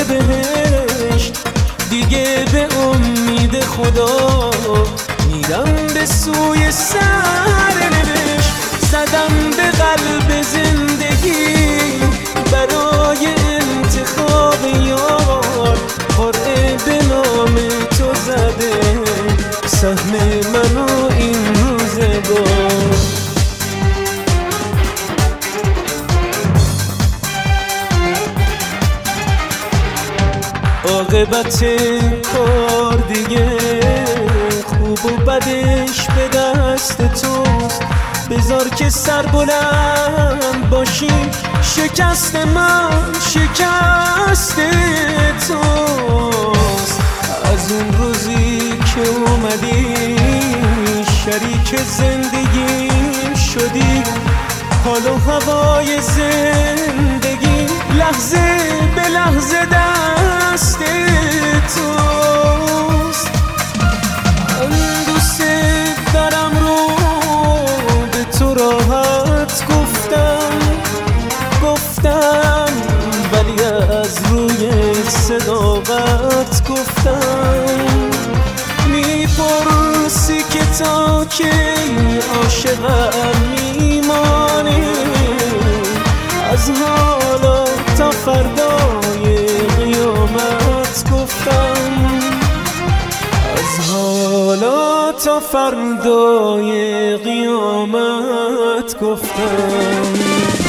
بهشت. دیگه به امید خدا میرم به سوی سرنوشت. زدم به قلب زندگی برای انتخاب یار، قرعه به نام تو زده سهم منو این روزگار. عاقبت کار دیگه خوب و بدش به دست توست. بذار که سر بلند باشیم، شکست من شکست توست. از اون روزی که اومدی شریک زندگیم شدی، حال و هوای زندگی لحظه به لحظه دست توست. من دوست دارم رو به تو راحت گفتم ولی از روی صداقت گفتم. میپرسی که تا کی عاشقم میمانی، از حالا تا فردای قیامت گفتم. از حالا تا فردای قیامت گفتم.